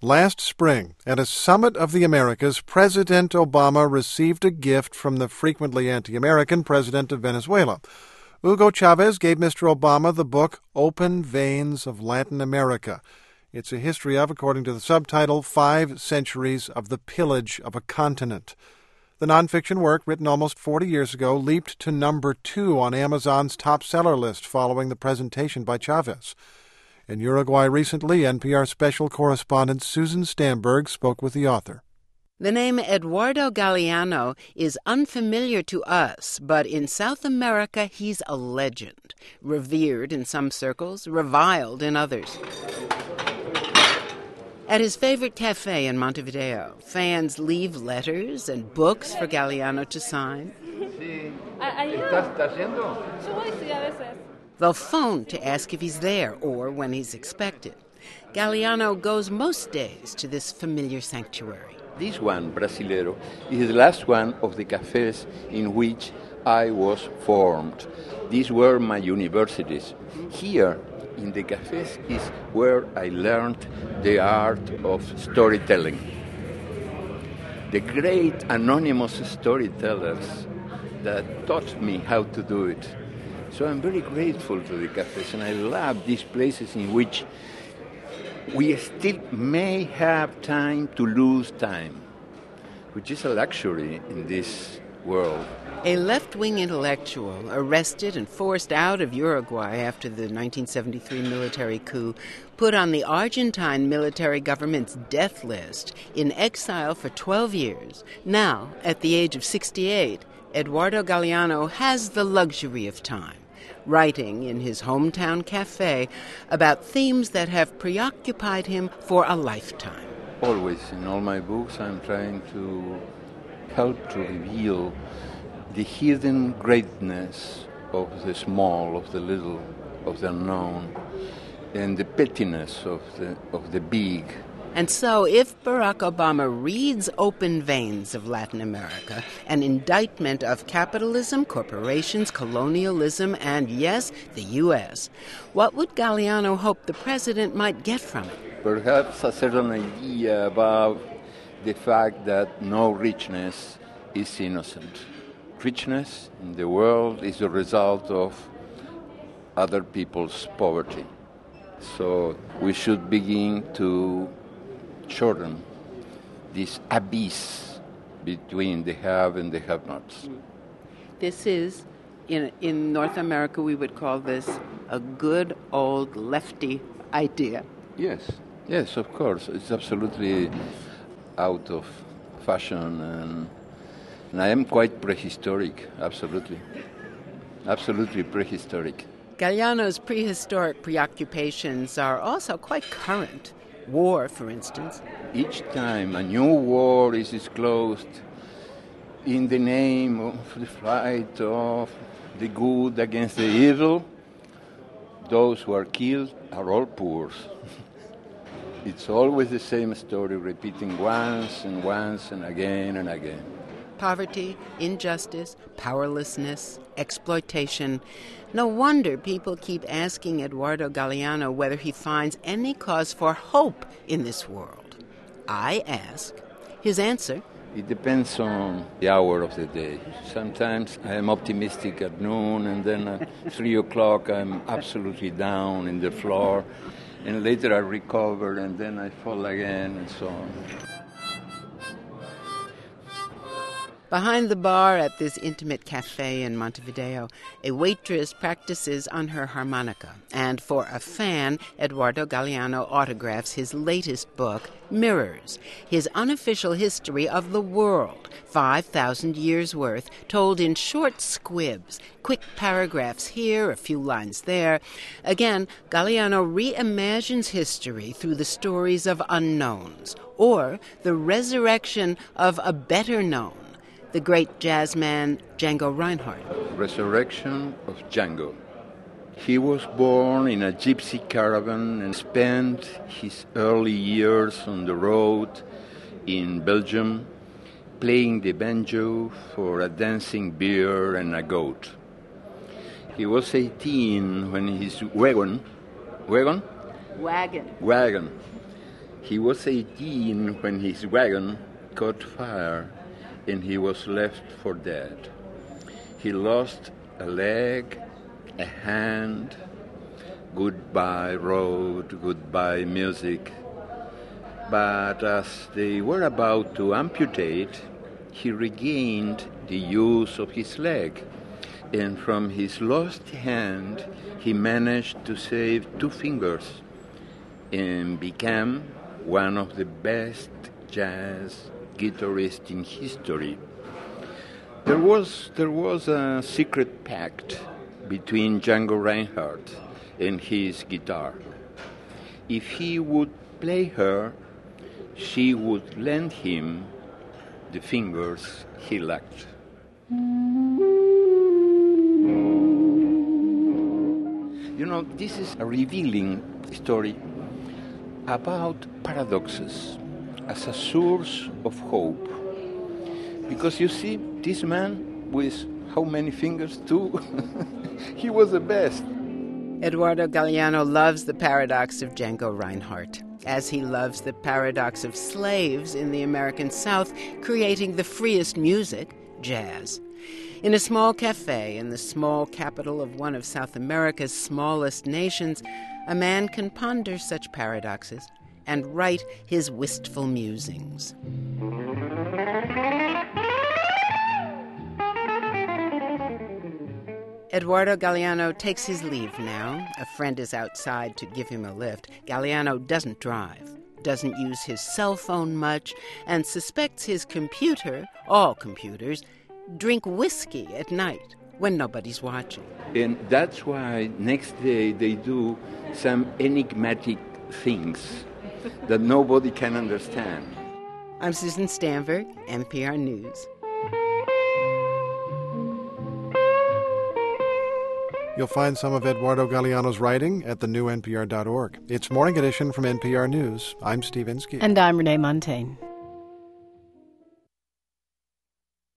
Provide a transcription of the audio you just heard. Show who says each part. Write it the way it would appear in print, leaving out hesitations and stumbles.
Speaker 1: Last spring, at a summit of the Americas, President Obama received a gift from the frequently anti-American president of Venezuela. Hugo Chavez gave Mr. Obama the book Open Veins of Latin America. It's a history of, according to the subtitle, 5 centuries of the pillage of a continent. The nonfiction work, written almost 40 years ago, leaped to number 2 on Amazon's top seller list following the presentation by Chavez. In Uruguay recently, NPR special correspondent Susan Stamberg spoke with the author.
Speaker 2: The name Eduardo Galeano is unfamiliar to us, but in South America he's a legend, revered in some circles, reviled in others. At his favorite cafe in Montevideo, fans leave letters and books for Galeano to sign. They'll phone to ask if he's there or when he's expected. Galeano goes most days to this familiar sanctuary.
Speaker 3: This one, Brasilero, is the last one of the cafes in which I was formed. These were my universities. Here, in the cafes, is where I learned the art of storytelling. The great anonymous storytellers that taught me how to do it. So I'm very grateful to the cafes, and I love these places in which we still may have time to lose time, which is a luxury in this world.
Speaker 2: A left-wing intellectual arrested and forced out of Uruguay after the 1973 military coup, put on the Argentine military government's death list, in exile for 12 years. Now, at the age of 68, Eduardo Galeano has the luxury of time, writing in his hometown cafe about themes that have preoccupied him for a lifetime.
Speaker 3: Always, in all my books, I'm trying to help to reveal the hidden greatness of the small, of the little, of the unknown, and the pettiness of the big.
Speaker 2: And so, if Barack Obama reads Open Veins of Latin America, an indictment of capitalism, corporations, colonialism, and, yes, the U.S., what would Galeano hope the president might get from it?
Speaker 3: Perhaps a certain idea about the fact that no richness is innocent. Richness in the world is a result of other people's poverty. So we should begin to shorten this abyss between the have and the have-nots.
Speaker 2: This is, in North America, we would call this a good old lefty idea.
Speaker 3: Yes, of course. It's absolutely out of fashion, and I am quite prehistoric, absolutely prehistoric.
Speaker 2: Galeano's prehistoric preoccupations are also quite current. War, for instance.
Speaker 3: Each time a new war is disclosed in the name of the fight of the good against the evil, those who are killed are all poor. It's always the same story, repeating once and again and again.
Speaker 2: Poverty, injustice, powerlessness, exploitation. No wonder people keep asking Eduardo Galeano whether he finds any cause for hope in this world. I ask. His answer?
Speaker 3: It depends on the hour of the day. Sometimes I am optimistic at noon, and then at 3 o'clock I'm absolutely down in the floor, and later I recover, and then I fall again, and so on.
Speaker 2: Behind the bar at this intimate cafe in Montevideo, a waitress practices on her harmonica. And for a fan, Eduardo Galeano autographs his latest book, Mirrors, his unofficial history of the world, 5,000 years' worth, told in short squibs, quick paragraphs here, a few lines there. Again, Galeano reimagines history through the stories of unknowns, or the resurrection of a better known, the great jazzman Django Reinhardt.
Speaker 3: Resurrection of Django. He was born in a gypsy caravan and spent his early years on the road in Belgium, playing the banjo for a dancing bear and a goat. He was 18 when his wagon He was 18 when his wagon caught fire and he was left for dead. He lost a leg, a hand. Goodbye road, goodbye music. But as they were about to amputate, he regained the use of his leg. And from his lost hand, he managed to save 2 fingers and became one of the best jazz guitarists in history. There was a secret pact between Django Reinhardt and his guitar. If he would play her, she would lend him the fingers he lacked. You know, this is a revealing story about paradoxes as a source of hope. Because you see, this man with how many fingers? 2? He was the best.
Speaker 2: Eduardo Galeano loves the paradox of Django Reinhardt, as he loves the paradox of slaves in the American South creating the freest music, jazz. In a small cafe in the small capital of one of South America's smallest nations, a man can ponder such paradoxes and write his wistful musings. Eduardo Galeano takes his leave now. A friend is outside to give him a lift. Galeano doesn't drive, doesn't use his cell phone much, and suspects his computer, all computers, drink whiskey at night when nobody's watching.
Speaker 3: And that's why next day they do some enigmatic things that nobody can understand.
Speaker 2: I'm Susan Stanberg, NPR News.
Speaker 1: You'll find some of Eduardo Galeano's writing at thenewNPR.org. It's Morning Edition from NPR News. I'm Steve Inskeep.
Speaker 4: And I'm Renee Montaigne.